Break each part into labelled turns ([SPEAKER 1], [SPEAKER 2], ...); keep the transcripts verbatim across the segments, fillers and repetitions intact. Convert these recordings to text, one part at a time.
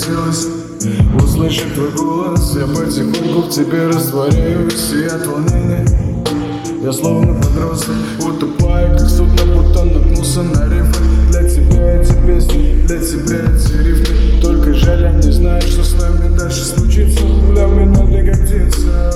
[SPEAKER 1] хотелось услышать твой голос. Я потихоньку в тебе растворяюсь, и от волнения я словно подросток утопаю, как судно, будто наткнулся на рифы. Для тебя эти песни, для тебя эти рифмы. Только жаль, я не знаю, что с нами дальше случится. Для меня ты как птица.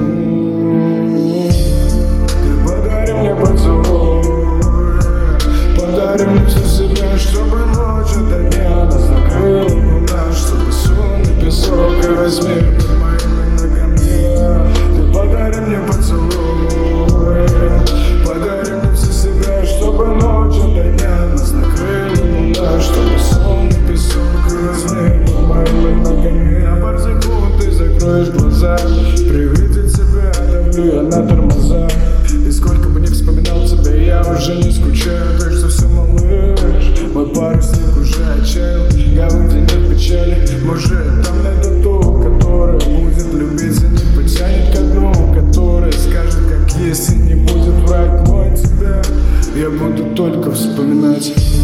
[SPEAKER 1] Ты подари мне поцелуй, подари мне все себя, чтобы ночь до дня нас накрыла луна, чтобы сонный песок и размер под моими ногами. Ты подари мне поцелуй, подари мне все себя, чтобы ночь до дня нас накрыла луна, чтобы сонный песок и размер под моими ногами. На пару секунд ты закроешь глаза, при виде тебя давлю я на тормоза. И сколько бы ни вспоминал тебя, я уже не скучаю. Так что все, малыш, мой парусник уже отчаял. Гавань, где нет печали, может там найду ту, которая будет любить и не потянет ко дну, которая скажет как есть и не будет врать. Но тебя я буду только вспоминать.